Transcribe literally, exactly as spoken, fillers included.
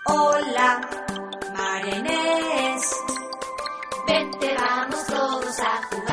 Hola, María Inés. Vente, vamos todos a jugar.